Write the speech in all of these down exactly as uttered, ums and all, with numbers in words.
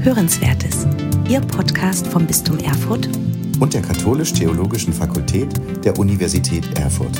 Hörenswertes, Ihr Podcast vom Bistum Erfurt und der Katholisch-Theologischen Fakultät der Universität Erfurt.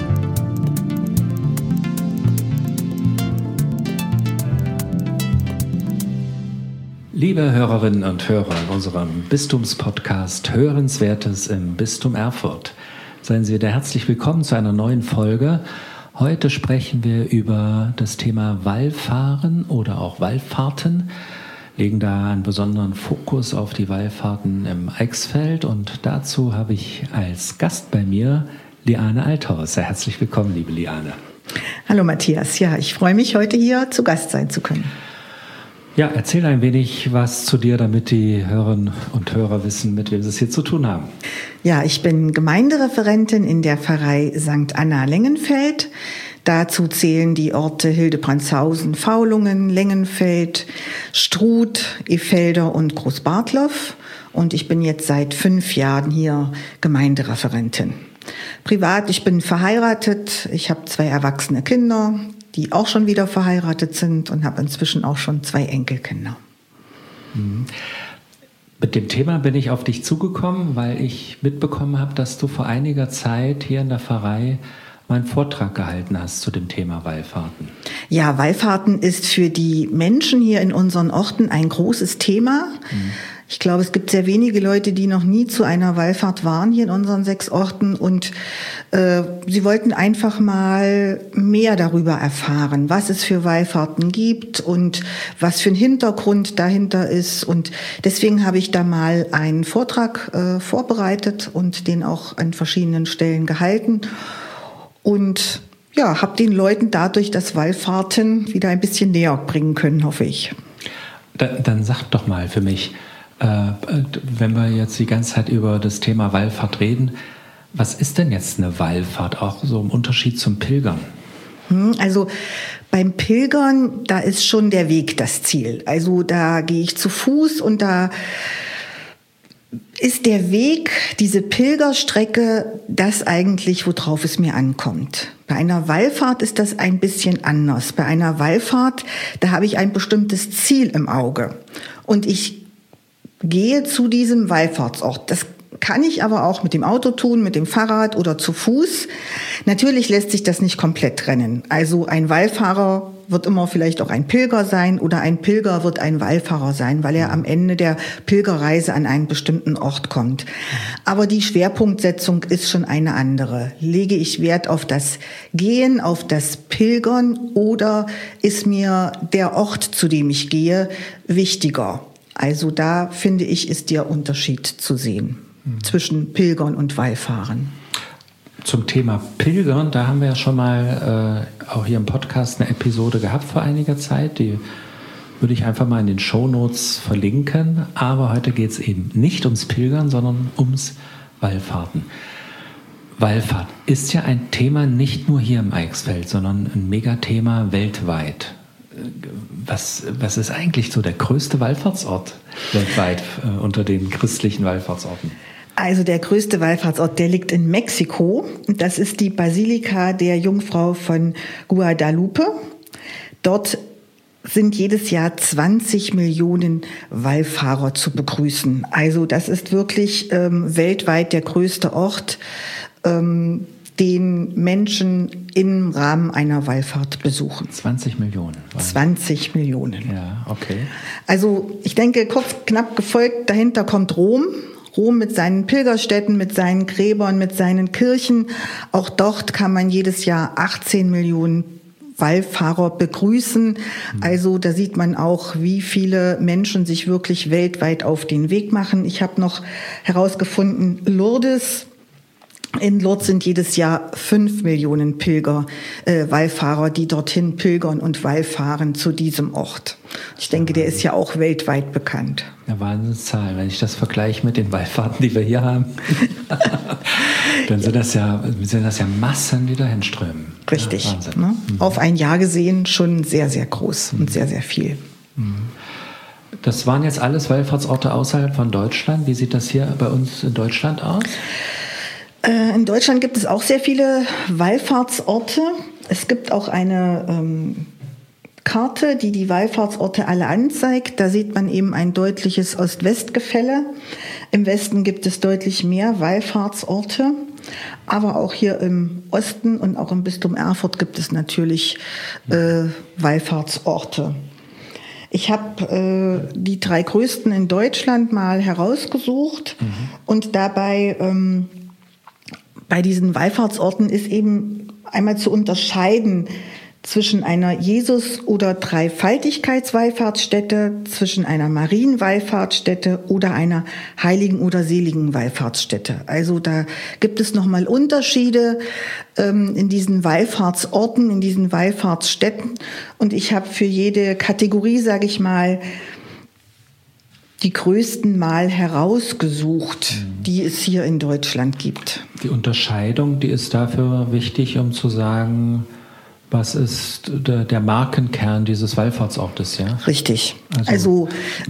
Liebe Hörerinnen und Hörer in unserem Bistumspodcast Hörenswertes im Bistum Erfurt, seien Sie wieder herzlich willkommen zu einer neuen Folge. Heute sprechen wir über das Thema Wallfahren oder auch Wallfahrten, legen da einen besonderen Fokus auf die Wallfahrten im Eichsfeld und dazu habe ich als Gast bei mir Liane Althaus. Sehr herzlich willkommen, liebe Liane. Hallo Matthias, ja, ich freue mich, heute hier zu Gast sein zu können. Ja, erzähl ein wenig was zu dir, damit die Hörerinnen und Hörer wissen, mit wem sie es hier zu tun haben. Ja, ich bin Gemeindereferentin in der Pfarrei Sankt Anna Lengenfeld. Dazu zählen die Orte Hildebrandzhausen, Faulungen, Lengenfeld, Struth, Efelder und Großbartlow. Und ich bin jetzt seit fünf Jahren hier Gemeindereferentin. Privat, ich bin verheiratet, ich habe zwei erwachsene Kinder, die auch schon wieder verheiratet sind und habe inzwischen auch schon zwei Enkelkinder. Mhm. Mit dem Thema bin ich auf dich zugekommen, weil ich mitbekommen habe, dass du vor einiger Zeit hier in der Pfarrei mal einen Vortrag gehalten hast zu dem Thema Wallfahrten. Ja, Wallfahrten ist für die Menschen hier in unseren Orten ein großes Thema. Mhm. Ich glaube, es gibt sehr wenige Leute, die noch nie zu einer Wallfahrt waren hier in unseren sechs Orten und äh, sie wollten einfach mal mehr darüber erfahren, was es für Wallfahrten gibt und was für ein Hintergrund dahinter ist. Und deswegen habe ich da mal einen Vortrag äh, vorbereitet und den auch an verschiedenen Stellen gehalten und ja, habe den Leuten dadurch das Wallfahrten wieder ein bisschen näher bringen können, hoffe ich. Dann, dann sag doch mal für mich, Äh, wenn wir jetzt die ganze Zeit über das Thema Wallfahrt reden, was ist denn jetzt eine Wallfahrt, auch so im Unterschied zum Pilgern? Also beim Pilgern, da ist schon der Weg das Ziel. Also da gehe ich zu Fuß und da ist der Weg, diese Pilgerstrecke, das eigentlich, worauf es mir ankommt. Bei einer Wallfahrt ist das ein bisschen anders. Bei einer Wallfahrt, da habe ich ein bestimmtes Ziel im Auge und ich gehe zu diesem Wallfahrtsort. Das kann ich aber auch mit dem Auto tun, mit dem Fahrrad oder zu Fuß. Natürlich lässt sich das nicht komplett trennen. Also ein Wallfahrer wird immer vielleicht auch ein Pilger sein oder ein Pilger wird ein Wallfahrer sein, weil er am Ende der Pilgerreise an einen bestimmten Ort kommt. Aber die Schwerpunktsetzung ist schon eine andere. Lege ich Wert auf das Gehen, auf das Pilgern oder ist mir der Ort, zu dem ich gehe, wichtiger? Also da, finde ich, ist der Unterschied zu sehen mhm. zwischen Pilgern und Wallfahren. Zum Thema Pilgern, da haben wir ja schon mal äh, auch hier im Podcast eine Episode gehabt vor einiger Zeit. Die würde ich einfach mal in den Shownotes verlinken. Aber heute geht es eben nicht ums Pilgern, sondern ums Wallfahrten. Wallfahrt ist ja ein Thema nicht nur hier im Eichsfeld, sondern ein Megathema weltweit. Was, was ist eigentlich so der größte Wallfahrtsort weltweit äh, unter den christlichen Wallfahrtsorten? Also der größte Wallfahrtsort, der liegt in Mexiko. Das ist die Basilika der Jungfrau von Guadalupe. Dort sind jedes Jahr zwanzig Millionen Wallfahrer zu begrüßen. Also das ist wirklich ähm, weltweit der größte Ort, ähm, den Menschen im Rahmen einer Wallfahrt besuchen. zwanzig Millionen. zwanzig Millionen. Ja, okay. Also ich denke, kurz knapp gefolgt, dahinter kommt Rom. Rom mit seinen Pilgerstätten, mit seinen Gräbern, mit seinen Kirchen. Auch dort kann man jedes Jahr achtzehn Millionen Wallfahrer begrüßen. Also da sieht man auch, wie viele Menschen sich wirklich weltweit auf den Weg machen. Ich habe noch herausgefunden, Lourdes, in Lourdes sind jedes Jahr fünf Millionen Pilger, äh, Wallfahrer, die dorthin pilgern und wallfahren zu diesem Ort. Ich denke, der ist ja auch weltweit bekannt. Eine Wahnsinnszahl. Wenn ich das vergleiche mit den Wallfahrten, die wir hier haben, dann sind das ja, sind das ja Massen, die dahin strömen. Richtig. Ja, Wahnsinn. Ne? Mhm. Auf ein Jahr gesehen schon sehr, sehr groß mhm. und sehr, sehr viel. Mhm. Das waren jetzt alles Wallfahrtsorte außerhalb von Deutschland. Wie sieht das hier bei uns in Deutschland aus? In Deutschland gibt es auch sehr viele Wallfahrtsorte. Es gibt auch eine ähm, Karte, die die Wallfahrtsorte alle anzeigt. Da sieht man eben ein deutliches Ost-West-Gefälle. Im Westen gibt es deutlich mehr Wallfahrtsorte. Aber auch hier im Osten und auch im Bistum Erfurt gibt es natürlich äh, Wallfahrtsorte. Ich habe äh, die drei größten in Deutschland mal herausgesucht mhm. und dabei ähm, bei diesen Wallfahrtsorten ist eben einmal zu unterscheiden zwischen einer Jesus- oder Dreifaltigkeitswallfahrtsstätte, zwischen einer Marienwallfahrtsstätte oder einer Heiligen- oder Seligen-Wallfahrtsstätte. Also da gibt es nochmal Unterschiede ähm, in diesen Wallfahrtsorten, in diesen Wallfahrtsstätten. Und ich habe für jede Kategorie, sage ich mal, die größten mal herausgesucht, mhm. die es hier in Deutschland gibt. Die Unterscheidung, die ist dafür wichtig, um zu sagen, was ist der, der Markenkern dieses Wallfahrtsortes, ja? Richtig. Also, also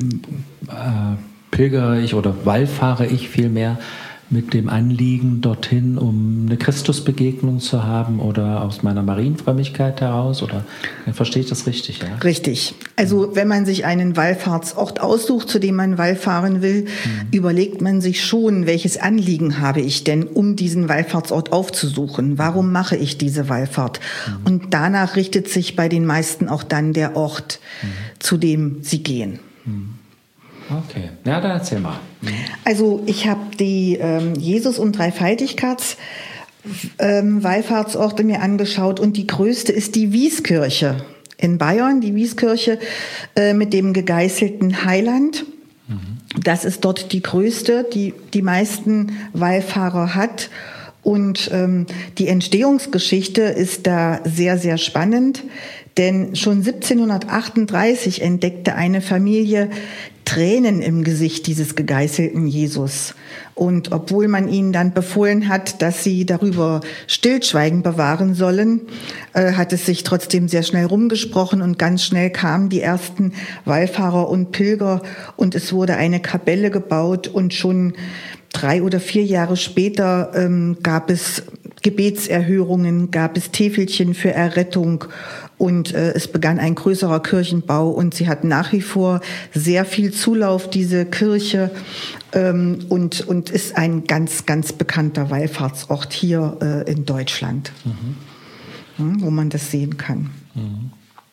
äh, pilgere ich oder wallfahre ich vielmehr mit dem Anliegen dorthin, um eine Christusbegegnung zu haben oder aus meiner Marienfrömmigkeit heraus? Oder verstehe ich das richtig? Ja? Richtig. Also wenn man sich einen Wallfahrtsort aussucht, zu dem man wallfahren will, mhm. überlegt man sich schon, welches Anliegen habe ich denn, um diesen Wallfahrtsort aufzusuchen? Warum mache ich diese Wallfahrt? Mhm. Und danach richtet sich bei den meisten auch dann der Ort, mhm. zu dem sie gehen. Mhm. Okay, ja, dann erzähl mal. Mhm. Also ich habe die ähm, Jesus- und Dreifaltigkeits ähm, Wallfahrtsorte mir angeschaut und die größte ist die Wieskirche in Bayern, die Wieskirche äh, mit dem gegeißelten Heiland. Mhm. Das ist dort die größte, die die meisten Wallfahrer hat. Und ähm, die Entstehungsgeschichte ist da sehr, sehr spannend, denn schon siebzehnhundertachtunddreißig entdeckte eine Familie Tränen im Gesicht dieses gegeißelten Jesus. Und obwohl man ihnen dann befohlen hat, dass sie darüber Stillschweigen bewahren sollen, äh, hat es sich trotzdem sehr schnell rumgesprochen und ganz schnell kamen die ersten Wallfahrer und Pilger und es wurde eine Kapelle gebaut und schon drei oder vier Jahre später ähm, gab es Gebetserhörungen, gab es Täfelchen für Errettung und äh, es begann ein größerer Kirchenbau und sie hat nach wie vor sehr viel Zulauf, diese Kirche, ähm, und, und ist ein ganz, ganz bekannter Wallfahrtsort hier äh, in Deutschland, mhm. ja, wo man das sehen kann. Mhm.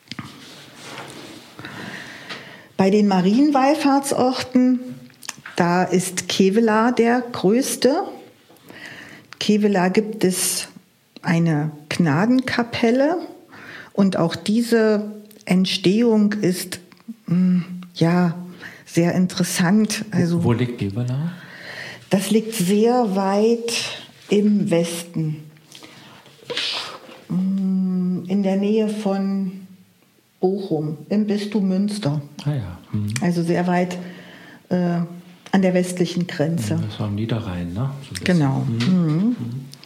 Bei den Marienwallfahrtsorten, da ist Kevelaer der größte. Kevelaer gibt es eine Gnadenkapelle und auch diese Entstehung ist mh, ja sehr interessant. Also, wo liegt Kevelaer? Das liegt sehr weit im Westen, in der Nähe von Bochum, im Bistum Münster. Ah ja. Mhm. Also sehr weit äh, an der westlichen Grenze. Das war am Niederrhein, ne? So genau. Mhm. Mhm.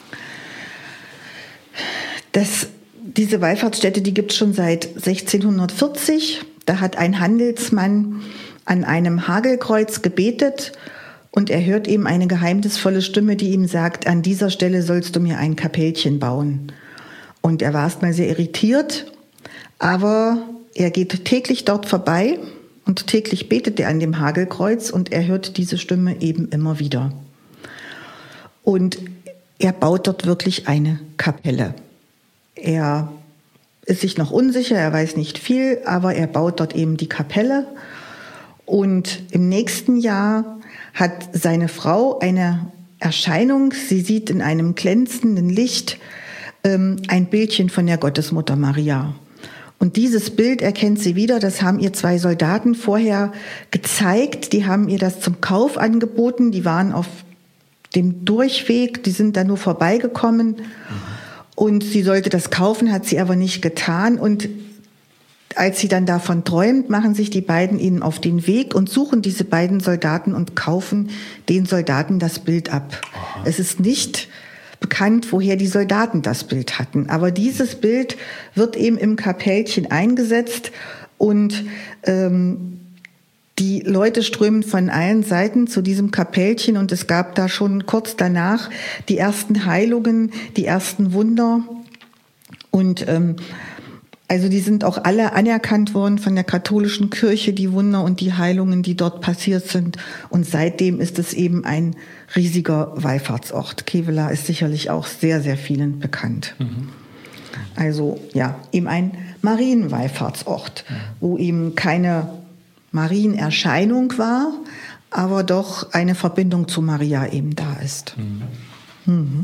Das, diese Wallfahrtsstätte, die gibt es schon seit sechzehnhundertvierzig. Da hat ein Handelsmann an einem Hagelkreuz gebetet und er hört eben eine geheimnisvolle Stimme, die ihm sagt, an dieser Stelle sollst du mir ein Kapellchen bauen. Und er war erst mal sehr irritiert, aber er geht täglich dort vorbei und täglich betet er an dem Hagelkreuz und er hört diese Stimme eben immer wieder. Und er baut dort wirklich eine Kapelle. Er ist sich noch unsicher, er weiß nicht viel, aber er baut dort eben die Kapelle. Und im nächsten Jahr hat seine Frau eine Erscheinung. Sie sieht in einem glänzenden Licht ähm, ein Bildchen von der Gottesmutter Maria. Und dieses Bild erkennt sie wieder, das haben ihr zwei Soldaten vorher gezeigt. Die haben ihr das zum Kauf angeboten, die waren auf dem Durchweg, die sind da nur vorbeigekommen. Mhm. Und sie sollte das kaufen, hat sie aber nicht getan. Und als sie dann davon träumt, machen sich die beiden ihnen auf den Weg und suchen diese beiden Soldaten und kaufen den Soldaten das Bild ab. Aha. Es ist nicht bekannt, woher die Soldaten das Bild hatten. Aber dieses Bild wird eben im Kapellchen eingesetzt und ähm, die Leute strömen von allen Seiten zu diesem Kapellchen und es gab da schon kurz danach die ersten Heilungen, die ersten Wunder. Und ähm, Also die sind auch alle anerkannt worden von der katholischen Kirche, die Wunder und die Heilungen, die dort passiert sind. Und seitdem ist es eben ein riesiger Wallfahrtsort. Kevela ist sicherlich auch sehr, sehr vielen bekannt. Mhm. Also ja, eben ein Marienwallfahrtsort, mhm. wo eben keine Marienerscheinung war, aber doch eine Verbindung zu Maria eben da ist. Mhm. Mhm.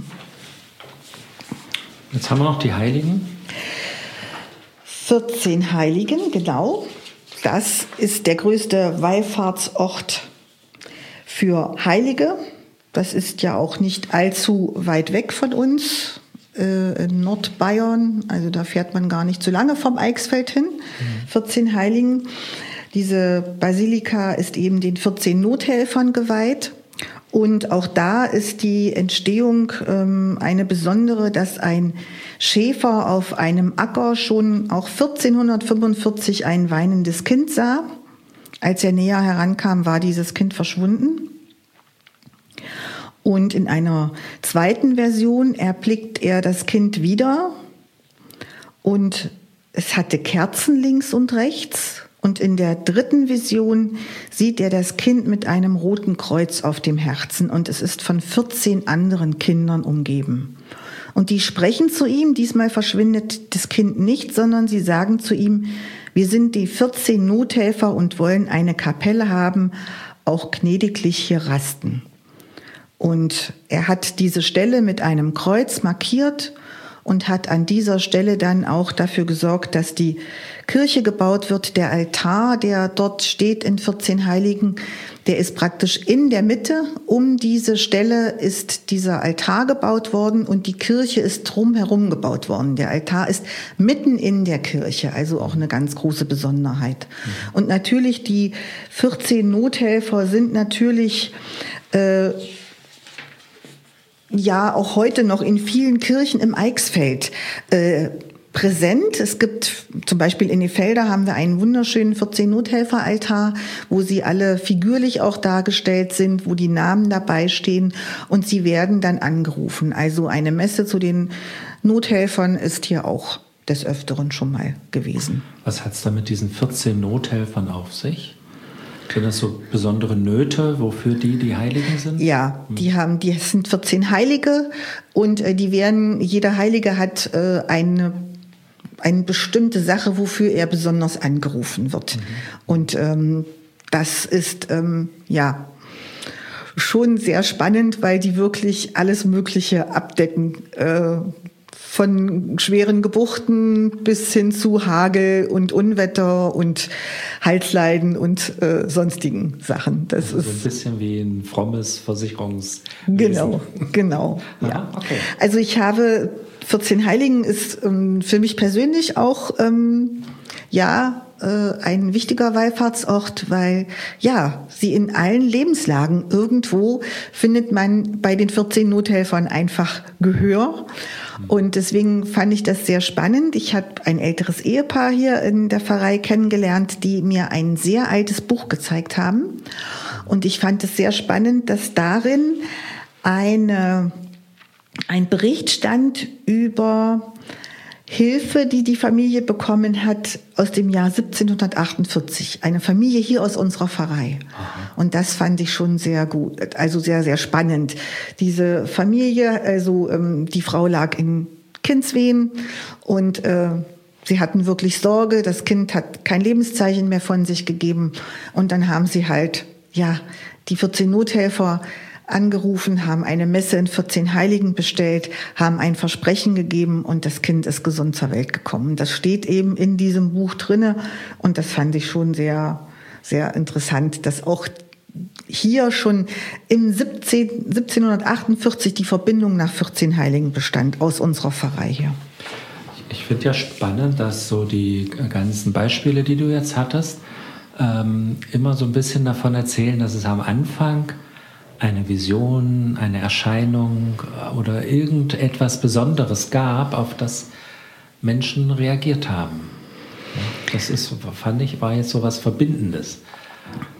Jetzt haben wir noch die Heiligen. vierzehn Heiligen, genau. Das ist der größte Wallfahrtsort für Heilige. Das ist ja auch nicht allzu weit weg von uns, äh, in Nordbayern. Also da fährt man gar nicht so lange vom Eichsfeld hin. Mhm. vierzehn Heiligen. Diese Basilika ist eben den vierzehn Nothelfern geweiht. Und auch da ist die Entstehung ähm, eine besondere, dass ein Schäfer auf einem Acker schon auch vierzehnhundertfünfundvierzig ein weinendes Kind sah. Als er näher herankam, war dieses Kind verschwunden. Und in einer zweiten Version erblickt er das Kind wieder und es hatte Kerzen links und rechts. Und in der dritten Vision sieht er das Kind mit einem roten Kreuz auf dem Herzen und es ist von vierzehn anderen Kindern umgeben. Und die sprechen zu ihm, diesmal verschwindet das Kind nicht, sondern sie sagen zu ihm, wir sind die vierzehn Nothelfer und wollen eine Kapelle haben, auch gnädiglich hier rasten. Und er hat diese Stelle mit einem Kreuz markiert und hat an dieser Stelle dann auch dafür gesorgt, dass die Kirche gebaut wird. Der Altar, der dort steht in vierzehn Heiligen, der ist praktisch in der Mitte. Um diese Stelle ist dieser Altar gebaut worden und die Kirche ist drumherum gebaut worden. Der Altar ist mitten in der Kirche, also auch eine ganz große Besonderheit. Mhm. Und natürlich die vierzehn Nothelfer sind natürlich äh, ja auch heute noch in vielen Kirchen im Eichsfeld äh, präsent. Es gibt zum Beispiel in Nefelder haben wir einen wunderschönen vierzehn Nothelfer-Altar, wo sie alle figürlich auch dargestellt sind, wo die Namen dabei stehen und sie werden dann angerufen. Also eine Messe zu den Nothelfern ist hier auch des Öfteren schon mal gewesen. Was hat es da mit diesen vierzehn Nothelfern auf sich? Sind das so besondere Nöte, wofür die die Heiligen sind? Ja, die haben, die sind vierzehn Heilige und äh, die werden, jeder Heilige hat äh, eine, eine bestimmte Sache, wofür er besonders angerufen wird. Mhm. Und ähm, das ist ähm, ja schon sehr spannend, weil die wirklich alles Mögliche abdecken. Äh, Von schweren Gebuchten bis hin zu Hagel und Unwetter und Halsleiden und äh, sonstigen Sachen. Das also ist so ein bisschen wie ein frommes Versicherungs. Genau, genau. Ja. Okay. Also ich habe vierzehn Heiligen ist ähm, für mich persönlich auch ähm, ja äh, ein wichtiger Wallfahrtsort, weil ja sie in allen Lebenslagen irgendwo findet man bei den vierzehn Nothelfern einfach Gehör. Und deswegen fand ich das sehr spannend. Ich habe ein älteres Ehepaar hier in der Pfarrei kennengelernt, die mir ein sehr altes Buch gezeigt haben. Und ich fand es sehr spannend, dass darin eine, ein Bericht stand über Hilfe, die die Familie bekommen hat aus dem Jahr siebzehnhundertachtundvierzig. Eine Familie hier aus unserer Pfarrei. Aha. Und das fand ich schon sehr gut, also sehr, sehr spannend. Diese Familie, also ähm, die Frau lag in Kindswehen und äh, sie hatten wirklich Sorge. Das Kind hat kein Lebenszeichen mehr von sich gegeben. Und dann haben sie halt, ja, die vierzehn Nothelfer angerufen, haben eine Messe in vierzehn Heiligen bestellt, haben ein Versprechen gegeben und das Kind ist gesund zur Welt gekommen. Das steht eben in diesem Buch drinne und das fand ich schon sehr, sehr interessant, dass auch hier schon im siebzehnhundertachtundvierzig die Verbindung nach vierzehn Heiligen bestand aus unserer Pfarrei hier. Ich finde ja spannend, dass so die ganzen Beispiele, die du jetzt hattest, ähm, immer so ein bisschen davon erzählen, dass es am Anfang eine Vision, eine Erscheinung oder irgendetwas Besonderes gab, auf das Menschen reagiert haben. Das ist, fand ich, war jetzt so was Verbindendes.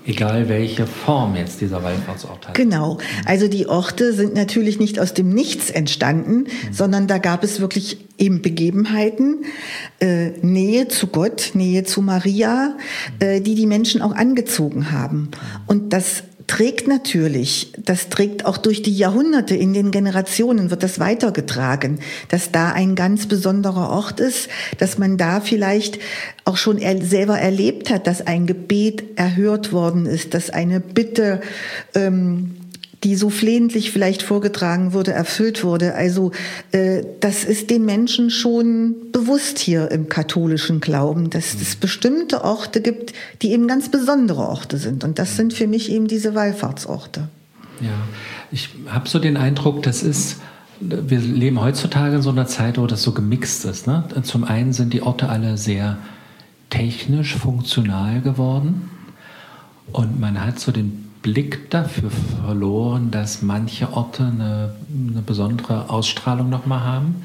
Egal welche Form jetzt dieser Wallfahrtsort hat. Genau. Also die Orte sind natürlich nicht aus dem Nichts entstanden, mhm. sondern da gab es wirklich eben Begebenheiten, äh, Nähe zu Gott, Nähe zu Maria, mhm. äh, die die Menschen auch angezogen haben. Mhm. Und das trägt natürlich, das trägt auch durch die Jahrhunderte, in den Generationen wird das weitergetragen, dass da ein ganz besonderer Ort ist, dass man da vielleicht auch schon er, selber erlebt hat, dass ein Gebet erhört worden ist, dass eine Bitte, ähm, die so flehentlich vielleicht vorgetragen wurde, erfüllt wurde. Also äh, das ist den Menschen schon bewusst hier im katholischen Glauben, dass es bestimmte Orte gibt, die eben ganz besondere Orte sind. Und das sind für mich eben diese Wallfahrtsorte. Ja, ich habe so den Eindruck, das ist, wir leben heutzutage in so einer Zeit, wo das so gemixt ist. Ne? Zum einen sind die Orte alle sehr technisch, funktional geworden und man hat so den Blick dafür verloren, dass manche Orte eine, eine besondere Ausstrahlung nochmal haben.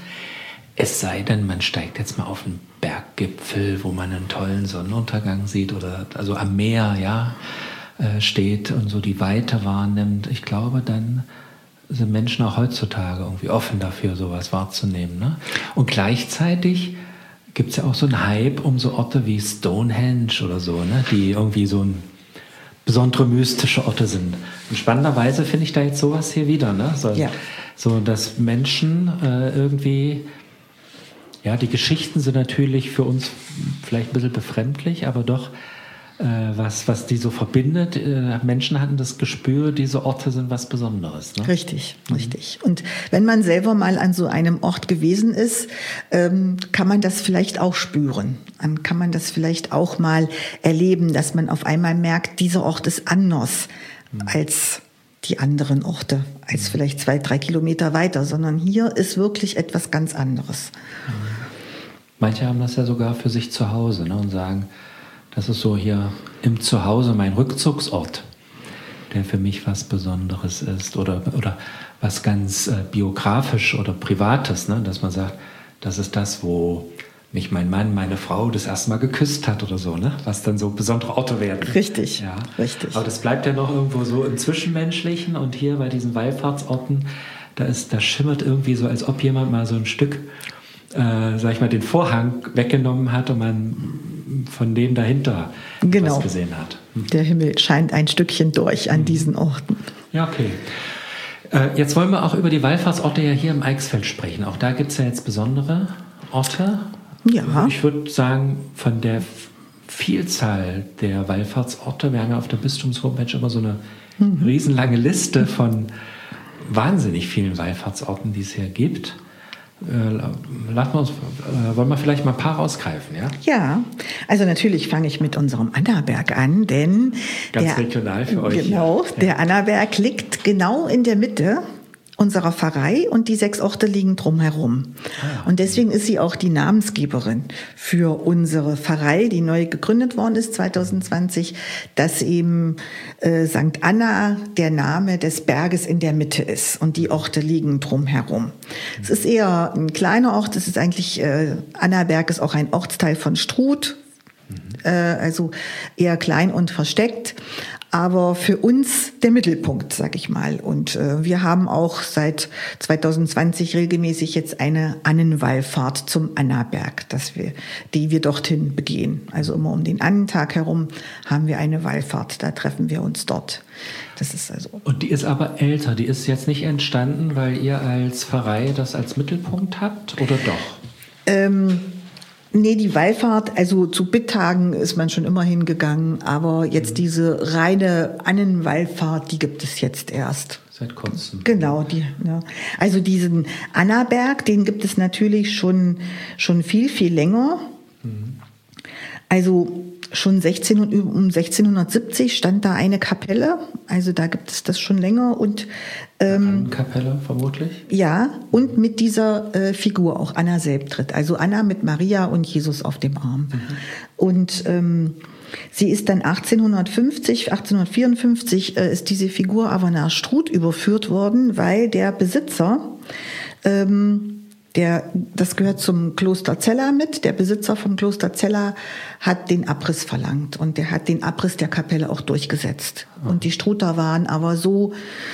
Es sei denn, man steigt jetzt mal auf einen Berggipfel, wo man einen tollen Sonnenuntergang sieht oder also am Meer ja, äh, steht und so die Weite wahrnimmt. Ich glaube, dann sind Menschen auch heutzutage irgendwie offen dafür, sowas wahrzunehmen. Ne? Und gleichzeitig gibt es ja auch so einen Hype um so Orte wie Stonehenge oder so, ne? Die irgendwie so ein besondere mystische Orte sind. Und spannenderweise finde ich da jetzt sowas hier wieder, ne? So, ja. so dass Menschen äh, irgendwie, ja, die Geschichten sind natürlich für uns vielleicht ein bisschen befremdlich, aber doch äh, was, was die so verbindet. Äh, Menschen hatten das Gespür, diese Orte sind was Besonderes. Ne? Richtig, mhm. richtig. Und wenn man selber mal an so einem Ort gewesen ist, ähm, kann man das vielleicht auch spüren. Dann kann man das vielleicht auch mal erleben, dass man auf einmal merkt, dieser Ort ist anders mhm. als die anderen Orte, als vielleicht zwei, drei Kilometer weiter, sondern hier ist wirklich etwas ganz anderes. Mhm. Manche haben das ja sogar für sich zu Hause, ne, und sagen, das ist so hier im Zuhause mein Rückzugsort, der für mich was Besonderes ist oder, oder was ganz äh, biografisch oder Privates, ne, dass man sagt, das ist das, wo mich mein Mann, meine Frau das erste Mal geküsst hat oder so, ne? Was dann so besondere Orte werden. Richtig, ja. richtig. Aber das bleibt ja noch irgendwo so im Zwischenmenschlichen und hier bei diesen Wallfahrtsorten, da ist, da schimmert irgendwie so, als ob jemand mal so ein Stück, äh, sag ich mal, den Vorhang weggenommen hat und man von dem dahinter genau. was gesehen hat. Hm. Der Himmel scheint ein Stückchen durch an hm. diesen Orten. Ja, okay. Äh, jetzt wollen wir auch über die Wallfahrtsorte ja hier im Eichsfeld sprechen. Auch da gibt es ja jetzt besondere Orte. Ja. Ich würde sagen, von der Vielzahl der Wallfahrtsorte, wir haben ja auf der Bistums-Homepage immer so eine mhm. riesenlange Liste von wahnsinnig vielen Wallfahrtsorten, die es hier gibt. Äh, lassen wir uns, äh, wollen wir vielleicht mal ein paar rausgreifen, ja? Ja, also natürlich fange ich mit unserem Annaberg an, denn ganz der, regional für euch. Genau, ja. der Annaberg liegt genau in der Mitte unserer Pfarrei und die sechs Orte liegen drumherum. Ah, und deswegen ist sie auch die Namensgeberin für unsere Pfarrei, die neu gegründet worden ist zwanzig zwanzig, dass eben äh, Sankt Anna der Name des Berges in der Mitte ist und die Orte liegen drumherum. Mhm. Es ist eher ein kleiner Ort, es ist eigentlich, äh, Annaberg ist auch ein Ortsteil von Struth, mhm. äh, also eher klein und versteckt. Aber für uns der Mittelpunkt, sag ich mal. Und äh, wir haben auch seit zwanzig zwanzig regelmäßig jetzt eine Annenwallfahrt zum Annaberg, dass wir, die wir dorthin begehen. Also immer um den Annentag herum haben wir eine Wallfahrt. Da treffen wir uns dort. Das ist also. Und die ist aber älter. Die ist jetzt nicht entstanden, weil ihr als Pfarrei das als Mittelpunkt habt, oder doch? Ähm, Nee, die Wallfahrt, also zu Bitttagen ist man schon immer hingegangen, aber jetzt diese reine Annenwallfahrt, die gibt es jetzt erst. Seit kurzem. Genau, die, ja. Also diesen Annaberg, den gibt es natürlich schon, schon viel, viel länger. Mhm. Also schon sechzehn, um sechzehnhundertsiebzig stand da eine Kapelle, also da gibt es das schon länger. Und ähm, Kapelle vermutlich? Ja, und mit dieser äh, Figur auch Anna Selbtritt, also Anna mit Maria und Jesus auf dem Arm. Mhm. Und ähm, sie ist dann achtzehnhundertfünfzig, achtzehnhundertvierundfünfzig äh, ist diese Figur aber nach Struth überführt worden, weil der Besitzer ähm, Der, das gehört zum Kloster Cella mit. Der Besitzer vom Kloster Cella hat den Abriss verlangt und der hat den Abriss der Kapelle auch durchgesetzt. Oh. Und die Struter waren aber so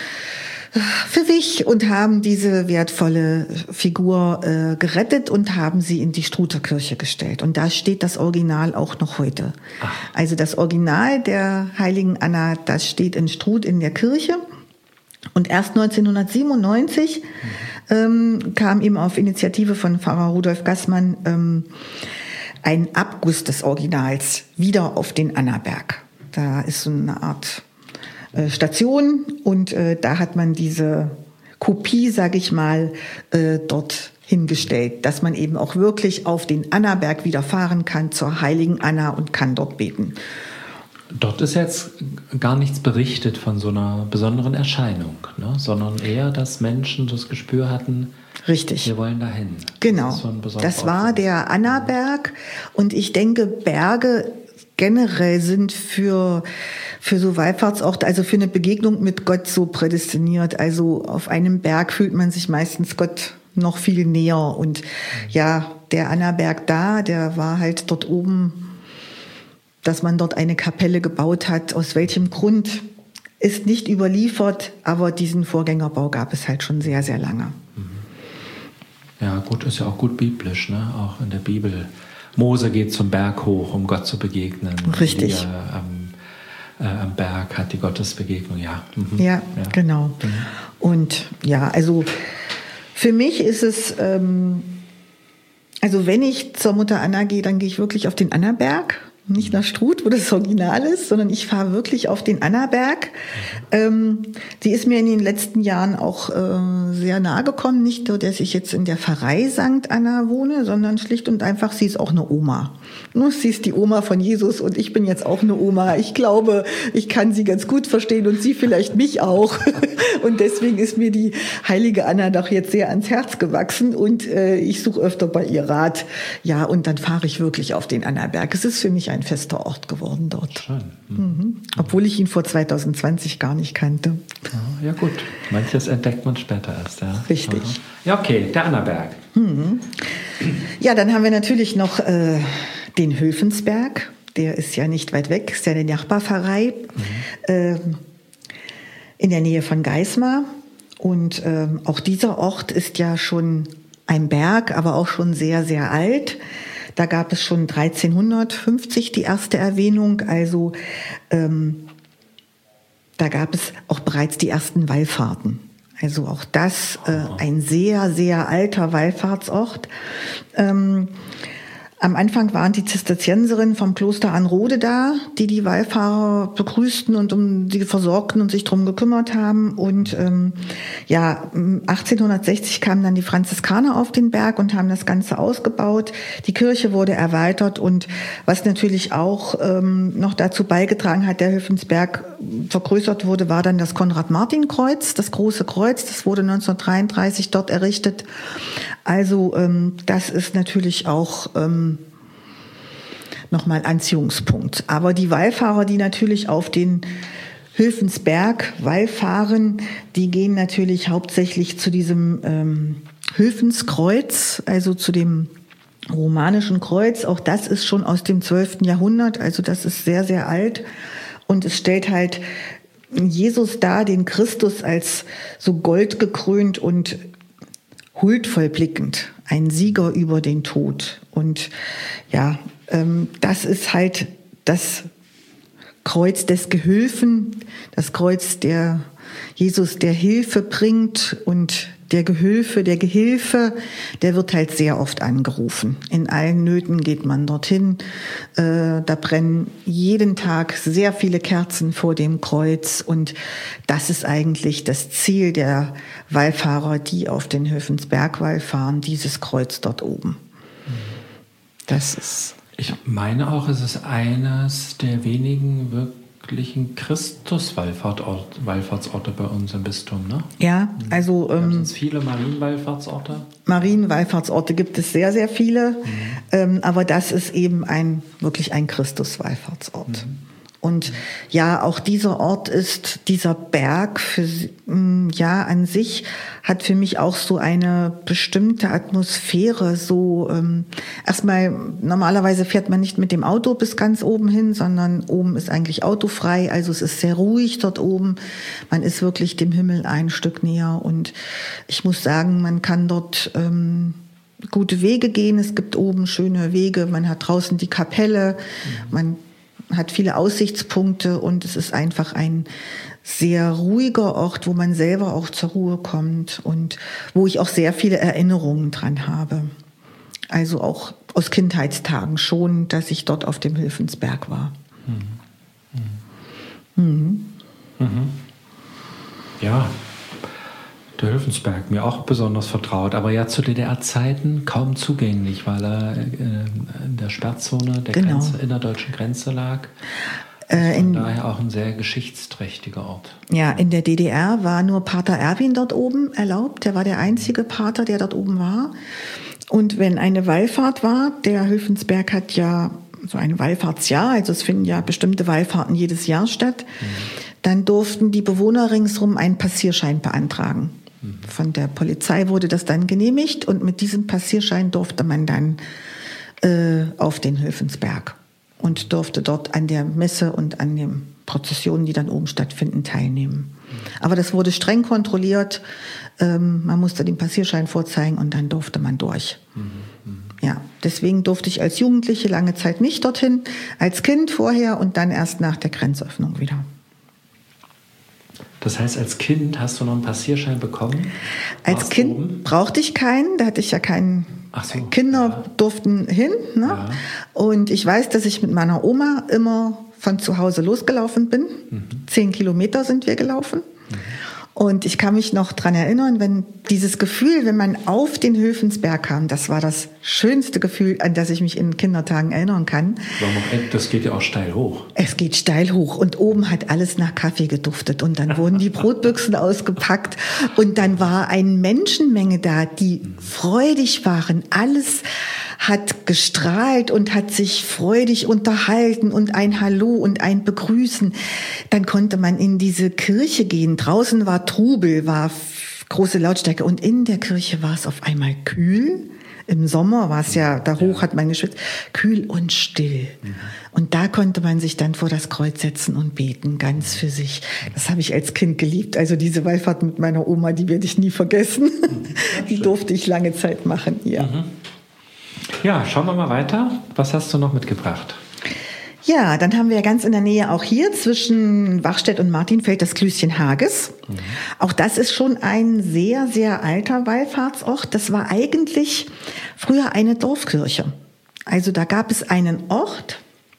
pfiffig und haben diese wertvolle Figur äh, gerettet und haben sie in die Struterkirche gestellt. Und da steht das Original auch noch heute. Ach. Also das Original der heiligen Anna, das steht in Struth in der Kirche. Und erst neunzehnhundertsiebenundneunzig mhm. ähm, kam ihm auf Initiative von Pfarrer Rudolf Gassmann ähm, ein Abguss des Originals wieder auf den Annaberg. Da ist so eine Art äh, Station und äh, da hat man diese Kopie, sage ich mal, äh, dort hingestellt, dass man eben auch wirklich auf den Annaberg wieder fahren kann zur heiligen Anna und kann dort beten. Dort ist jetzt gar nichts berichtet von so einer besonderen Erscheinung, ne? Sondern eher, dass Menschen das Gespür hatten, richtig, wir wollen dahin. Genau, das, so das war der Annaberg und ich denke, Berge generell sind für, für so Wallfahrtsorte, also für eine Begegnung mit Gott so prädestiniert. Also auf einem Berg fühlt man sich meistens Gott noch viel näher und ja, der Annaberg da, der war halt dort oben, dass man dort eine Kapelle gebaut hat. Aus welchem Grund ist nicht überliefert, aber diesen Vorgängerbau gab es halt schon sehr, sehr lange. Ja, gut, ist ja auch gut biblisch, ne? Auch in der Bibel. Mose geht zum Berg hoch, um Gott zu begegnen. Richtig. Elia, am, äh, am Berg hat die Gottesbegegnung, ja. Mhm. Ja, ja, genau. Mhm. Und ja, also für mich ist es, ähm, also wenn ich zur Mutter Anna gehe, dann gehe ich wirklich auf den Annaberg. Nicht nach Struth, wo das Original ist, sondern ich fahre wirklich auf den Annaberg. Ähm, die ist mir in den letzten Jahren auch äh, sehr nahe gekommen. Nicht nur, dass ich jetzt in der Pfarrei Sankt Anna wohne, sondern schlicht und einfach, sie ist auch eine Oma. Sie ist die Oma von Jesus und ich bin jetzt auch eine Oma. Ich glaube, ich kann sie ganz gut verstehen und sie vielleicht mich auch. Und deswegen ist mir die heilige Anna doch jetzt sehr ans Herz gewachsen und äh, ich suche öfter bei ihr Rat. Ja, und dann fahre ich wirklich auf den Annaberg. Es ist für mich ein fester Ort geworden dort. Schön. Mhm. Mhm. Obwohl ich ihn vor zwanzig zwanzig gar nicht kannte. Ja gut, manches entdeckt man später erst. Ja. Richtig. Aha. Ja, okay, der Annaberg. Mhm. Ja, dann haben wir natürlich noch äh, den Höfensberg. Der ist ja nicht weit weg, ist ja eine Nachbarpfarrei mhm. äh, in der Nähe von Geismar. Und äh, auch dieser Ort ist ja schon ein Berg, aber auch schon sehr, sehr alt. Da gab es schon dreizehnhundertfünfzig die erste Erwähnung, also ähm, da gab es auch bereits die ersten Wallfahrten. Also auch das äh, ein sehr, sehr alter Wallfahrtsort. Ähm, Am Anfang waren die Zisterzienserinnen vom Kloster Anrode da, die die Wallfahrer begrüßten und um sie versorgten und sich drum gekümmert haben. Und ähm, ja, achtzehnhundertsechzig kamen dann die Franziskaner auf den Berg und haben das Ganze ausgebaut. Die Kirche wurde erweitert und was natürlich auch ähm, noch dazu beigetragen hat, der Höfensberg vergrößert wurde, war dann das Konrad-Martin-Kreuz, das große Kreuz. Das wurde neunzehnhundertdreiunddreißig dort errichtet. Also ähm, das ist natürlich auch ähm, nochmal Anziehungspunkt. Aber die Wallfahrer, die natürlich auf den Höfensberg wallfahren, die gehen natürlich hauptsächlich zu diesem ähm, Höfenskreuz, also zu dem romanischen Kreuz. Auch das ist schon aus dem zwölften Jahrhundert, also das ist sehr, sehr alt. Und es stellt halt Jesus dar, den Christus, als so goldgekrönt und huldvoll blickend, ein Sieger über den Tod. Und ja, ähm, das ist halt das Kreuz des Gehülfen, das Kreuz der Jesus, der Hilfe bringt, und der Gehülfe, der Gehilfe, der wird halt sehr oft angerufen. In allen Nöten geht man dorthin. Äh, da brennen jeden Tag sehr viele Kerzen vor dem Kreuz, und das ist eigentlich das Ziel der Wallfahrer, die auf den Höfensberg wallfahren, dieses Kreuz dort oben. Das ist... Ich meine auch, es ist eines der wenigen wirklichen Christus-Wallfahrtsorte bei uns im Bistum, ne? Ja, also... Ähm, ähm, es viele Marienwallfahrtsorte? Marienwallfahrtsorte gibt es sehr, sehr viele, mhm. ähm, aber das ist eben ein wirklich ein Christus-Wallfahrtsort. Mhm. Und ja, auch dieser Ort ist, dieser Berg für, ja, an sich hat für mich auch so eine bestimmte Atmosphäre. So, ähm, erstmal, normalerweise fährt man nicht mit dem Auto bis ganz oben hin, sondern oben ist eigentlich autofrei. Also es ist sehr ruhig dort oben. Man ist wirklich dem Himmel ein Stück näher. Und ich muss sagen, man kann dort ähm, gute Wege gehen. Es gibt oben schöne Wege. Man hat draußen die Kapelle. Man hat viele Aussichtspunkte und es ist einfach ein sehr ruhiger Ort, wo man selber auch zur Ruhe kommt und wo ich auch sehr viele Erinnerungen dran habe. Also auch aus Kindheitstagen schon, dass ich dort auf dem Hilfensberg war. Mhm. Mhm. Mhm. Ja, der Hilfensberg, mir auch besonders vertraut, aber ja zu D D R-Zeiten kaum zugänglich, weil er in der Sperrzone der Genau. Grenze, innerdeutschen Grenze lag. Äh, Von in, daher auch ein sehr geschichtsträchtiger Ort. ja, in der D D R war nur Pater Erwin dort oben erlaubt. Der war der einzige Pater, der dort oben war. Und wenn eine Wallfahrt war, der Hilfensberg hat ja so ein Wallfahrtsjahr, also es finden ja bestimmte Wallfahrten jedes Jahr statt, mhm. dann durften die Bewohner ringsrum einen Passierschein beantragen. Mhm. Von der Polizei wurde das dann genehmigt und mit diesem Passierschein durfte man dann äh, auf den Hilfensberg und durfte dort an der Messe und an den Prozessionen, die dann oben stattfinden, teilnehmen. Mhm. Aber das wurde streng kontrolliert. Ähm, man musste den Passierschein vorzeigen und dann durfte man durch. Mhm. Ja, deswegen durfte ich als Jugendliche lange Zeit nicht dorthin, als Kind vorher und dann erst nach der Grenzöffnung wieder. Das heißt, als Kind hast du noch einen Passierschein bekommen? Als Warst Kind oben? brauchte ich keinen, da hatte ich ja keinen. Ach so, Kinder ja. durften hin. Ne? Ja. Und ich weiß, dass ich mit meiner Oma immer von zu Hause losgelaufen bin. Mhm. Zehn Kilometer sind wir gelaufen. Mhm. Und ich kann mich noch dran erinnern, wenn dieses Gefühl, wenn man auf den Hilfensberg kam, das war das schönste Gefühl, an das ich mich in Kindertagen erinnern kann. Das geht ja auch steil hoch. Es geht steil hoch und oben hat alles nach Kaffee geduftet und dann wurden die Brotbüchsen ausgepackt und dann war eine Menschenmenge da, die freudig waren. Alles hat gestrahlt und hat sich freudig unterhalten und ein Hallo und ein Begrüßen. Dann konnte man in diese Kirche gehen. Draußen war Trubel, war große Lautstärke und in der Kirche war es auf einmal kühl. Im Sommer war es ja, da hoch hat man geschwitzt, kühl und still. Mhm. Und da konnte man sich dann vor das Kreuz setzen und beten, ganz für sich. Das habe ich als Kind geliebt. Also diese Wallfahrt mit meiner Oma, die werde ich nie vergessen. Mhm. Die durfte ich lange Zeit machen, ja. Mhm. Ja, schauen wir mal weiter. Was hast du noch mitgebracht? Ja, dann haben wir ja ganz in der Nähe auch hier zwischen Wachstedt und Martinfeld das Klüschen Hages. Mhm. Auch das ist schon ein sehr, sehr alter Wallfahrtsort. Das war eigentlich früher eine Dorfkirche. Also da gab es einen Ort,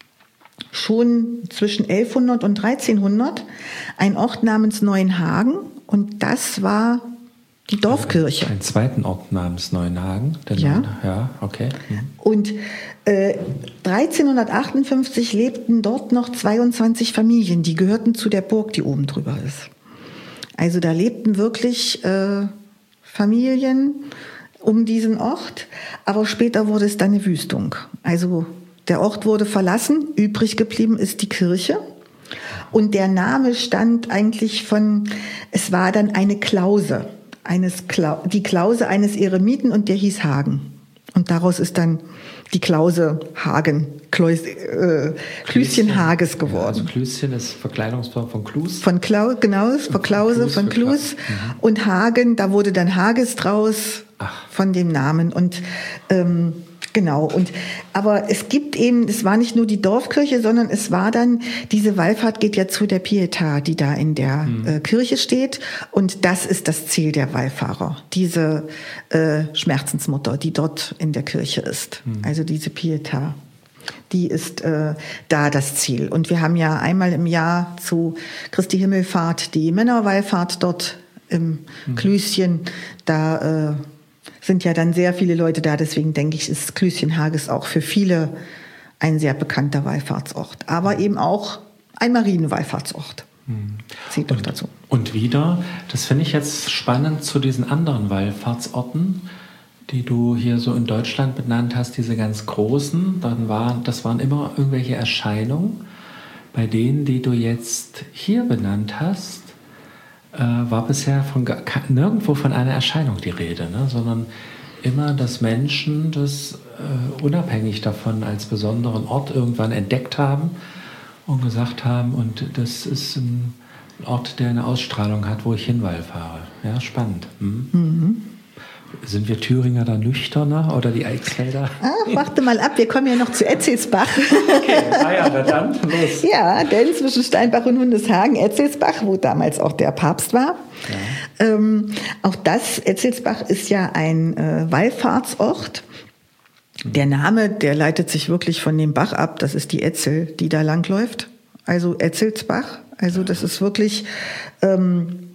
schon zwischen elfhundert und dreizehnhundert, ein Ort namens Neuenhagen. Und das war die Dorfkirche. Einen zweiten Ort namens Neuenhagen. Ja. Neuen, ja, okay. Mhm. Und äh, dreizehnhundertachtundfünfzig lebten dort noch zweiundzwanzig Familien, die gehörten zu der Burg, die oben drüber ist. Also da lebten wirklich äh, Familien um diesen Ort, aber später wurde es dann eine Wüstung. Also der Ort wurde verlassen, übrig geblieben ist die Kirche. Und der Name stand eigentlich von, es war dann eine Klause. Eines, die Klause eines Eremiten und der hieß Hagen. Und daraus ist dann die Klause Hagen, Kleus, äh, Klüschen Hages geworden. Ja, also Klüschen ist Verkleidungsform von Klus. Von Klau, genau, von Klause, von Klus. Mhm. Und Hagen, da wurde dann Hages draus. Ach. Von dem Namen. Und ähm, genau. Und aber es gibt eben, es war nicht nur die Dorfkirche, sondern es war dann, diese Wallfahrt geht ja zu der Pietà, die da in der mhm. äh, Kirche steht. Und das ist das Ziel der Wallfahrer. Diese äh, Schmerzensmutter, die dort in der Kirche ist. Mhm. Also diese Pietà. Die ist äh, da das Ziel. Und wir haben ja einmal im Jahr zu Christi Himmelfahrt die Männerwallfahrt dort im mhm. Klüschen. Da äh, sind ja dann sehr viele Leute da, deswegen denke ich, ist Klüschen Hages auch für viele ein sehr bekannter Wallfahrtsort, aber eben auch ein Marienwallfahrtsort. Hm. Zählt doch dazu. Und wieder, das finde ich jetzt spannend zu diesen anderen Wallfahrtsorten, die du hier so in Deutschland benannt hast, diese ganz großen, dann waren, das waren immer irgendwelche Erscheinungen. bei denen, die du jetzt hier benannt hast, äh, war bisher von gar, nirgendwo von einer Erscheinung die Rede, ne? Sondern immer, dass Menschen das äh, unabhängig davon als besonderen Ort irgendwann entdeckt haben und gesagt haben, und das ist ein Ort, der eine Ausstrahlung hat, wo ich hinwallfahre. Ja, spannend. Hm? Mhm. Sind wir Thüringer da nüchterner oder die Eichsfelder? Ah, warte mal ab, wir kommen ja noch zu Etzelsbach. Okay, ah ja, na dann, los. Ja, denn zwischen Steinbach und Hundeshagen, Etzelsbach, wo damals auch der Papst war. Ja. Ähm, auch das, Etzelsbach ist ja ein äh, Wallfahrtsort. Der Name, der leitet sich wirklich von dem Bach ab. Das ist die Etzel, die da langläuft. Also Etzelsbach. Also das ist wirklich ähm,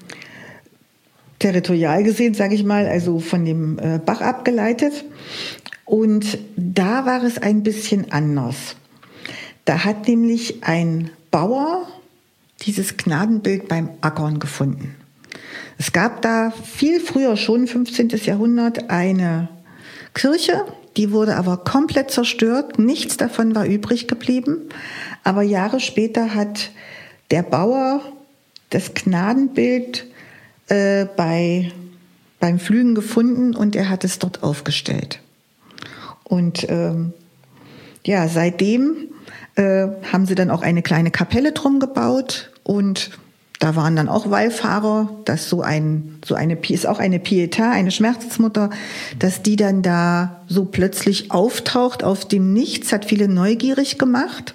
territorial gesehen, sage ich mal, also von dem äh, Bach abgeleitet. Und da war es ein bisschen anders. Da hat nämlich ein Bauer dieses Gnadenbild beim Ackern gefunden. Es gab da viel früher schon, fünfzehnten Jahrhundert, eine Kirche, die wurde aber komplett zerstört. Nichts davon war übrig geblieben. Aber Jahre später hat der Bauer das Gnadenbild äh, bei, beim Flügen gefunden und er hat es dort aufgestellt. Und ähm, ja, seitdem äh, haben sie dann auch eine kleine Kapelle drum gebaut und da waren dann auch Wallfahrer, dass so ein, so eine, ist auch eine Pietà, eine Schmerzensmutter, dass die dann da so plötzlich auftaucht auf dem Nichts, hat viele neugierig gemacht.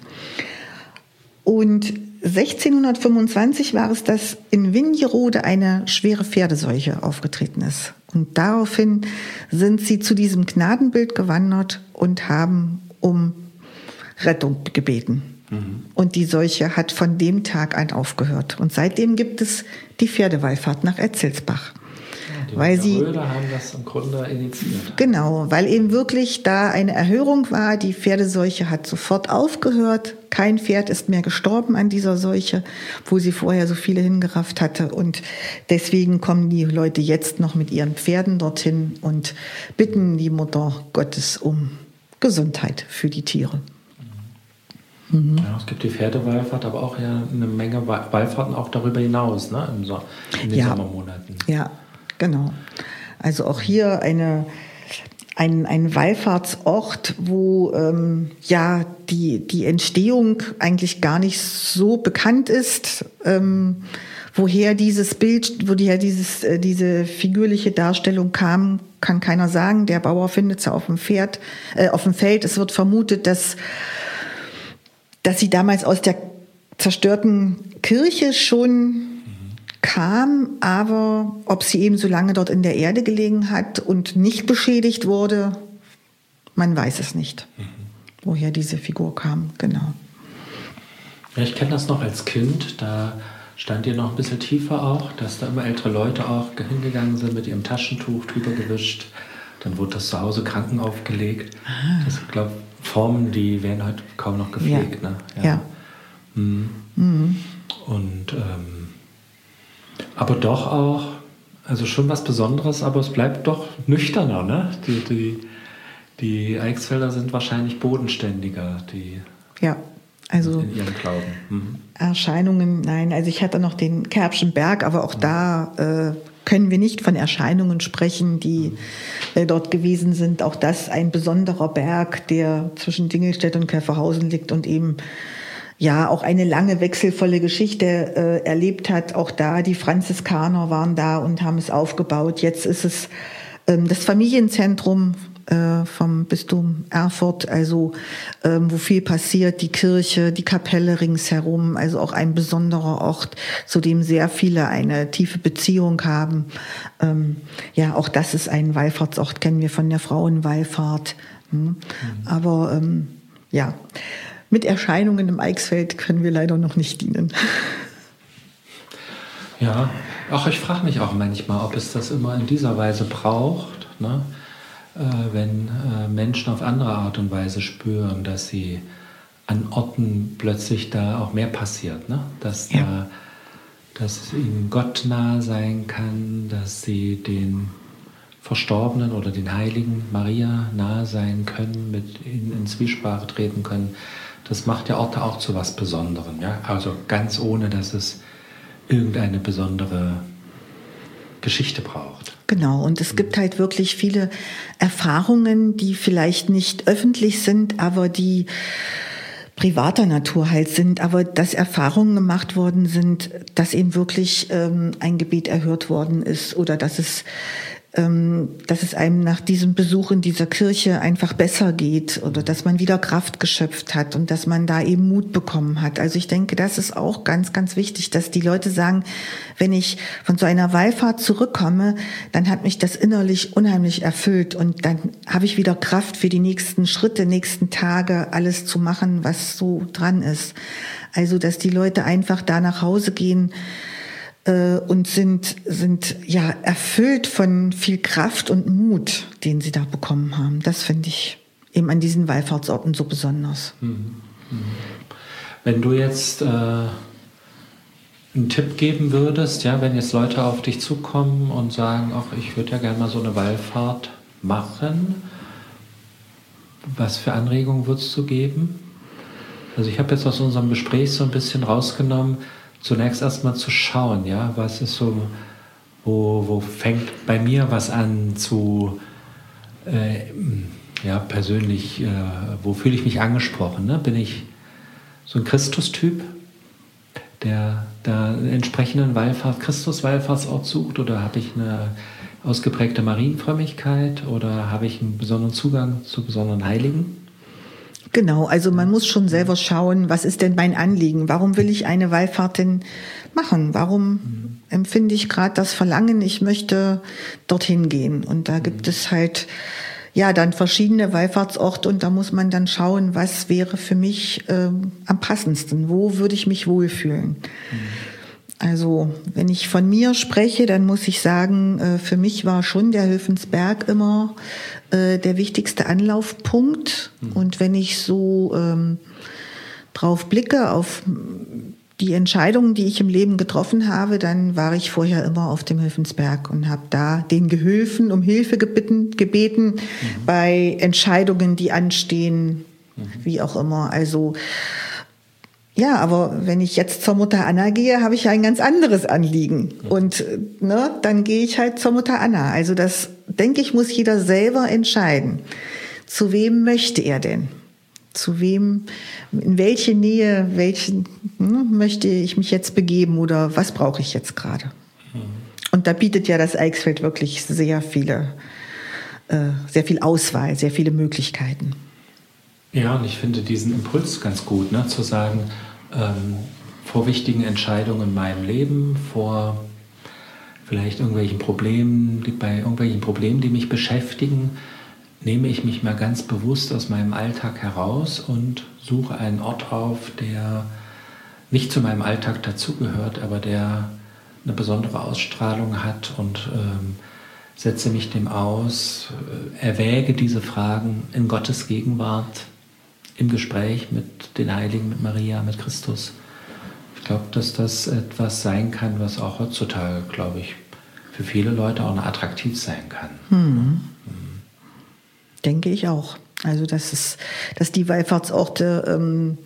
Und sechzehnhundertfünfundzwanzig war es, dass in Wingerode eine schwere Pferdeseuche aufgetreten ist. Und daraufhin sind sie zu diesem Gnadenbild gewandert und haben um Rettung gebeten. Mhm. Und die Seuche hat von dem Tag an aufgehört. Und seitdem gibt es die Pferdewallfahrt nach Etzelsbach. Ja, die weil sie haben das im Grunde initiiert. Genau, weil eben wirklich da eine Erhörung war. Die Pferdeseuche hat sofort aufgehört. Kein Pferd ist mehr gestorben an dieser Seuche, wo sie vorher so viele hingerafft hatte. Und deswegen kommen die Leute jetzt noch mit ihren Pferden dorthin und bitten die Mutter Gottes um Gesundheit für die Tiere. Mhm. Ja, es gibt die Pferdewallfahrt, aber auch ja eine Menge Wallfahrten auch darüber hinaus, ne, im so- in den ja. Sommermonaten. Ja, genau. Also auch hier eine, ein, ein Wallfahrtsort, wo ähm, ja die, die Entstehung eigentlich gar nicht so bekannt ist, ähm, woher dieses Bild, woher dieses, äh, diese figürliche Darstellung kam, kann keiner sagen. Der Bauer findet sie auf dem Pferd, äh, auf dem Feld. Es wird vermutet, dass dass sie damals aus der zerstörten Kirche schon mhm. kam, aber ob sie eben so lange dort in der Erde gelegen hat und nicht beschädigt wurde, man weiß es nicht, mhm. woher diese Figur kam, genau. Ja, ich kenne das noch als Kind, da stand ihr noch ein bisschen tiefer auch, dass da immer ältere Leute auch hingegangen sind mit ihrem Taschentuch drüber gewischt, dann wurde das zu Hause Kranken aufgelegt. Ah. Das, ich glaube, Formen, die werden halt kaum noch gepflegt. Ja. Ne? Ja. Ja. Mhm. Mhm. Und ähm, aber doch auch, also schon was Besonderes, aber es bleibt doch nüchterner. Ne? Die, die, die Eichsfelder sind wahrscheinlich bodenständiger, die ja. Also in ihrem Glauben. Mhm. Erscheinungen, nein, also ich hatte noch den Kerbschen Berg, aber auch mhm. da äh, können wir nicht von Erscheinungen sprechen, die äh, dort gewesen sind. Auch das ein besonderer Berg, der zwischen Dingelstedt und Käferhausen liegt und eben ja auch eine lange wechselvolle Geschichte äh, erlebt hat. Auch da, die Franziskaner waren da und haben es aufgebaut. Jetzt ist es ähm, das Familienzentrum äh, vom Bistum Erfurt, also ähm, wo viel passiert, die Kirche, die Kapelle ringsherum, also auch ein besonderer Ort, zu dem sehr viele eine tiefe Beziehung haben. Ähm, ja, auch das ist ein Wallfahrtsort, kennen wir von der Frauenwallfahrt. Hm. Mhm. Aber ähm, ja, mit Erscheinungen im Eichsfeld können wir leider noch nicht dienen. Ja, auch ich frage mich auch manchmal, ob es das immer in dieser Weise braucht, ne? äh, wenn äh, Menschen auf andere Art und Weise spüren, dass sie an Orten plötzlich da auch mehr passiert, ne? Dass ja. da, dass ihnen Gott nahe sein kann, dass sie den Verstorbenen oder den Heiligen Maria nahe sein können, mit ihnen in Zwiesprache treten können, das macht ja Orte auch zu was Besonderem. Ja? Also ganz ohne, dass es irgendeine besondere Geschichte braucht. Genau, und es gibt halt wirklich viele Erfahrungen, die vielleicht nicht öffentlich sind, aber die privater Natur halt sind, aber dass Erfahrungen gemacht worden sind, dass eben wirklich ähm, ein Gebet erhört worden ist oder dass es dass es einem nach diesem Besuch in dieser Kirche einfach besser geht oder dass man wieder Kraft geschöpft hat und dass man da eben Mut bekommen hat. Also ich denke, das ist auch ganz, ganz wichtig, dass die Leute sagen, wenn ich von so einer Wallfahrt zurückkomme, dann hat mich das innerlich unheimlich erfüllt und dann habe ich wieder Kraft für die nächsten Schritte, nächsten Tage, alles zu machen, was so dran ist. Also, dass die Leute einfach da nach Hause gehen und sind, sind ja erfüllt von viel Kraft und Mut, den sie da bekommen haben. Das finde ich eben an diesen Wallfahrtsorten so besonders. Wenn du jetzt äh, einen Tipp geben würdest, ja, wenn jetzt Leute auf dich zukommen und sagen, ach, ich würde ja gerne mal so eine Wallfahrt machen, was für Anregungen würdest du geben? Also ich habe jetzt aus unserem Gespräch so ein bisschen rausgenommen, zunächst erstmal zu schauen, ja, was ist so, wo, wo fängt bei mir was an zu, äh, ja, persönlich, äh, wo fühle ich mich angesprochen, ne? Bin ich so ein Christus-Typ, der da einen entsprechenden Wallfahrt, Christus-Wallfahrtsort sucht, oder habe ich eine ausgeprägte Marienfrömmigkeit oder habe ich einen besonderen Zugang zu besonderen Heiligen? Genau, also man muss schon selber schauen, was ist denn mein Anliegen? Warum will ich eine Wallfahrt denn machen? Warum mhm. empfinde ich gerade das Verlangen, ich möchte dorthin gehen? Und da gibt mhm. es halt ja dann verschiedene Wallfahrtsorte und da muss man dann schauen, was wäre für mich ähm, am passendsten? Wo würde ich mich wohlfühlen? Mhm. Also wenn ich von mir spreche, dann muss ich sagen, äh, für mich war schon der Höfensberg immer äh, der wichtigste Anlaufpunkt. Mhm. Und wenn ich so ähm, drauf blicke, auf die Entscheidungen, die ich im Leben getroffen habe, dann war ich vorher immer auf dem Höfensberg und habe da den Gehilfen um Hilfe gebeten, gebeten mhm. bei Entscheidungen, die anstehen, mhm. wie auch immer. Also ja, aber wenn ich jetzt zur Mutter Anna gehe, habe ich ein ganz anderes Anliegen. Und ne, dann gehe ich halt zur Mutter Anna. Also das, denke ich, muss jeder selber entscheiden. Zu wem möchte er denn? Zu wem, in welche Nähe, welchen hm, möchte ich mich jetzt begeben oder was brauche ich jetzt gerade? Und da bietet ja das Eichsfeld wirklich sehr viele, äh, sehr viel Auswahl, sehr viele Möglichkeiten. Ja, und ich finde diesen Impuls ganz gut, ne, zu sagen, ähm, vor wichtigen Entscheidungen in meinem Leben, vor vielleicht irgendwelchen Problemen, die, bei irgendwelchen Problemen, die mich beschäftigen, nehme ich mich mal ganz bewusst aus meinem Alltag heraus und suche einen Ort auf, der nicht zu meinem Alltag dazugehört, aber der eine besondere Ausstrahlung hat und ähm, setze mich dem aus, äh, erwäge diese Fragen in Gottes Gegenwart, im Gespräch mit den Heiligen, mit Maria, mit Christus. Ich glaube, dass das etwas sein kann, was auch heutzutage, glaube ich, für viele Leute auch noch attraktiv sein kann. Hm. Mhm. Denke ich auch. Also, dass, es, dass die Wallfahrtsorte ähm,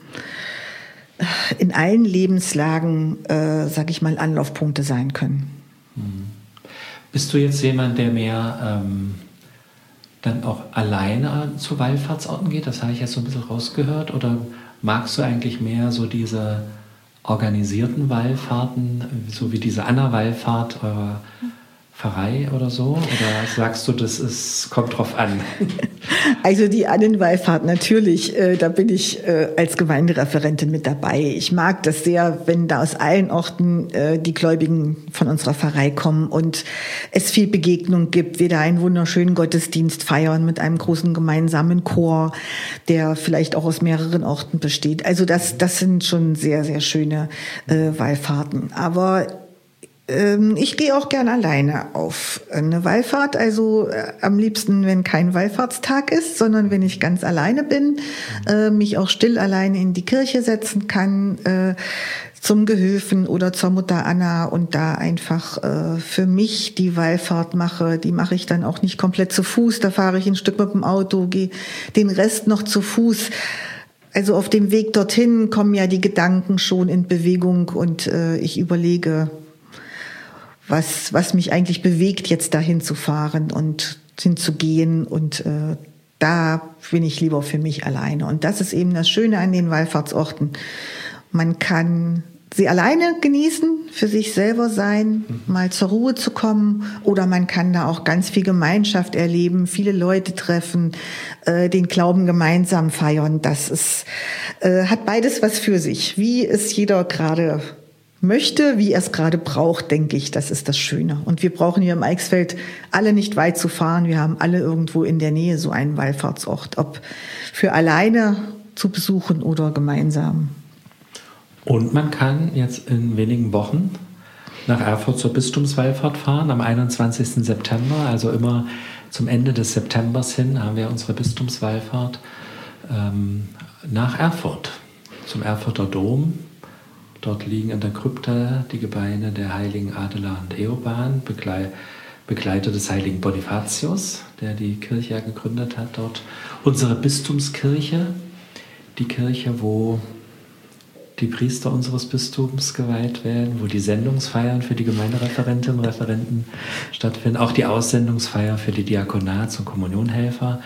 in allen Lebenslagen, äh, sage ich mal, Anlaufpunkte sein können. Mhm. Bist du jetzt jemand, der mehr ähm, dann auch alleine zu Wallfahrtsorten geht? Das habe ich jetzt so ein bisschen rausgehört. Oder magst du eigentlich mehr so diese organisierten Wallfahrten, so wie diese Anna-Wallfahrt eurer Pfarrei oder so? Oder sagst du, das ist, kommt drauf an? Also die Annenwallfahrt natürlich, äh, da bin ich äh, als Gemeindereferentin mit dabei. Ich mag das sehr, wenn da aus allen Orten äh, die Gläubigen von unserer Pfarrei kommen und es viel Begegnung gibt. Wir da einen wunderschönen Gottesdienst feiern mit einem großen gemeinsamen Chor, der vielleicht auch aus mehreren Orten besteht. Also das, das sind schon sehr, sehr schöne äh, Wallfahrten. Aber ich gehe auch gern alleine auf eine Wallfahrt, also äh, am liebsten, wenn kein Wallfahrtstag ist, sondern wenn ich ganz alleine bin, äh, mich auch still alleine in die Kirche setzen kann, äh, zum Gehilfen oder zur Mutter Anna und da einfach äh, für mich die Wallfahrt mache. Die mache ich dann auch nicht komplett zu Fuß, da fahre ich ein Stück mit dem Auto, gehe den Rest noch zu Fuß. also auf dem Weg dorthin kommen ja die Gedanken schon in Bewegung und äh, ich überlege, was, was mich eigentlich bewegt, jetzt dahin zu fahren und hinzugehen und äh, da bin ich lieber für mich alleine. Und das ist eben das Schöne an den Wallfahrtsorten. Man kann sie alleine genießen, für sich selber sein, mal zur Ruhe zu kommen, oder man kann da auch ganz viel Gemeinschaft erleben, viele Leute treffen, äh, den Glauben gemeinsam feiern. Das ist, äh, hat beides was für sich. Wie es jeder gerade möchte, wie er es gerade braucht, denke ich, das ist das Schöne. Und wir brauchen hier im Eichsfeld alle nicht weit zu fahren. Wir haben alle irgendwo in der Nähe so einen Wallfahrtsort, ob für alleine zu besuchen oder gemeinsam. Und man kann jetzt in wenigen Wochen nach Erfurt zur Bistumswallfahrt fahren, am einundzwanzigsten September, also immer zum Ende des Septembers hin haben wir unsere Bistumswallfahrt ähm, nach Erfurt, zum Erfurter Dom. Dort liegen in der Krypta die Gebeine der heiligen Adela und Eoban, Begleiter des heiligen Bonifatius, der die Kirche ja gegründet hat dort. Unsere Bistumskirche, die Kirche, wo die Priester unseres Bistums geweiht werden, wo die Sendungsfeiern für die Gemeindereferentinnen und Referenten stattfinden, auch die Aussendungsfeier für die Diakonats- und Kommunionhelfer,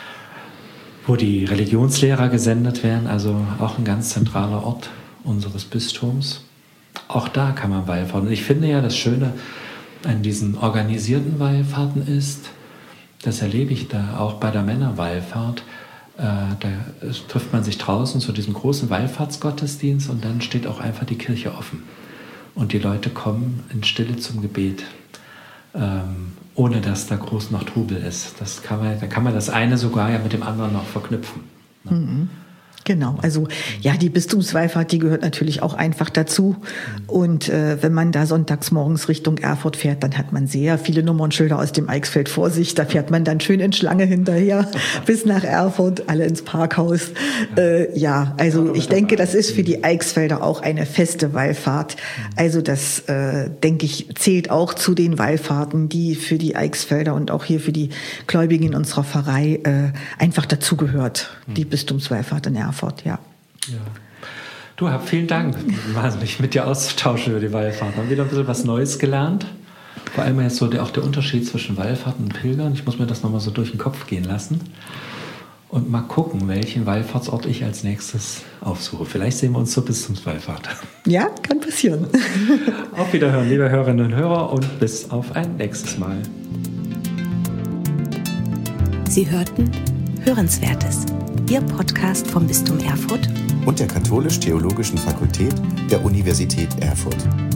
wo die Religionslehrer gesendet werden, also auch ein ganz zentraler Ort unseres Bistums. Auch da kann man wallfahrten. Und ich finde ja, das Schöne an diesen organisierten Wallfahrten ist, das erlebe ich da auch bei der Männerwallfahrt, äh, da trifft man sich draußen zu diesem großen Wallfahrtsgottesdienst und dann steht auch einfach die Kirche offen. Und die Leute kommen in Stille zum Gebet, ähm, ohne dass da groß noch Trubel ist. Das kann man, da kann man das eine sogar ja mit dem anderen noch verknüpfen. Ne? Mhm. Genau, also ja, die Bistumswallfahrt, die gehört natürlich auch einfach dazu. Und äh, wenn man da sonntags morgens Richtung Erfurt fährt, dann hat man sehr viele Nummernschilder aus dem Eichsfeld vor sich. Da fährt man dann schön in Schlange hinterher bis nach Erfurt, alle ins Parkhaus. Äh, ja, also ich denke, das ist für die Eichsfelder auch eine feste Wallfahrt. Also das, äh, denke ich, zählt auch zu den Wallfahrten, die für die Eichsfelder und auch hier für die Gläubigen in unserer Pfarrei äh, einfach dazugehört, die Bistumswallfahrt in Erfurt. Ja. Ja. Du, hab vielen Dank, mich mit dir auszutauschen über die Wallfahrt. Haben wieder ein bisschen was Neues gelernt. Vor allem jetzt so der, auch der Unterschied zwischen Wallfahrten und Pilgern. Ich muss mir das nochmal so durch den Kopf gehen lassen und mal gucken, welchen Wallfahrtsort ich als nächstes aufsuche. Vielleicht sehen wir uns zur Bistumswallfahrt. Ja, kann passieren. Auf Wiederhören, liebe Hörerinnen und Hörer, und bis auf ein nächstes Mal. Sie hörten Hörenswertes, Ihr Podcast vom Bistum Erfurt und der Katholisch-Theologischen Fakultät der Universität Erfurt.